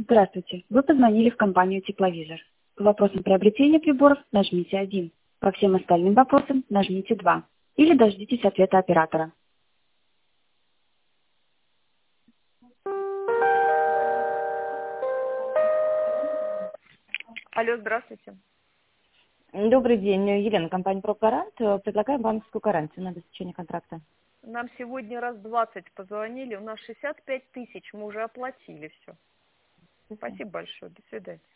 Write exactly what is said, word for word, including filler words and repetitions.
Здравствуйте. Вы позвонили в компанию Тепловизор. По вопросам приобретения приборов нажмите один. По всем остальным вопросам нажмите два. Или дождитесь ответа оператора. Алло, здравствуйте. Добрый день, Елена, компания «Прогарант». Предлагаем банковскую гарантию на обеспечение контракта. Нам сегодня раз двадцать позвонили. У нас шестьдесят пять тысяч. Мы уже оплатили все. Спасибо большое. До свидания.